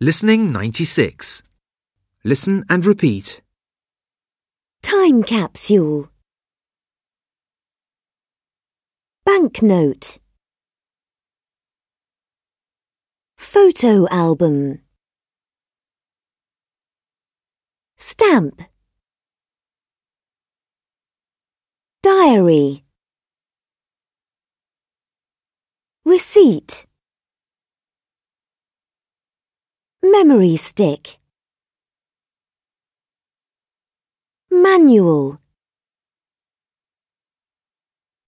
Listening 96. Listen and repeat. Time capsule. Banknote. Photo album. Stamp. Diary. Receipt. Memory stick. Manual.